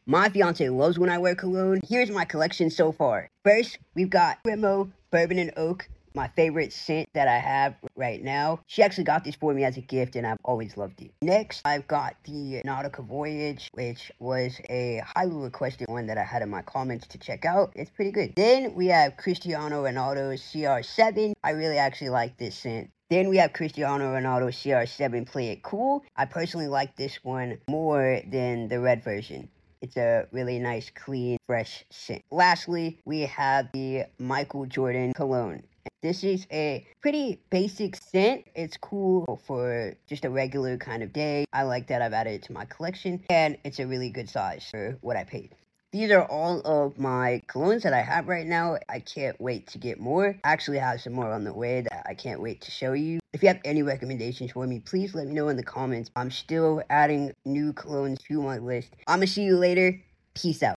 My fiance loves when I wear cologne. Here's my collection so far. First, we've got Remo Bourbon and Oak, my favorite scent that I have right now. She actually got this for me as a gift, and I've always loved it. Next, I've got the Nautica Voyage, which was a highly requested one that I had in my comments to check out. It's pretty good. Then we have Cristiano Ronaldo's CR7. I really actually like this scent. Then we have Cristiano Ronaldo CR7 Play It Cool. I personally like this one more than the red version. It's a really nice, clean, fresh scent. Lastly, we have the Michael Jordan cologne. This is a pretty basic scent. It's cool for just a regular kind of day. I like that I've added it to my collection, and it's a really good size for what I paid. These are all of my colognes that I have right now. I can't wait to get more. I actually have some more on the way that I can't wait to show you. If you have any recommendations for me, please let me know in the comments. I'm still adding new colognes to my list. I'm gonna see you later. Peace out.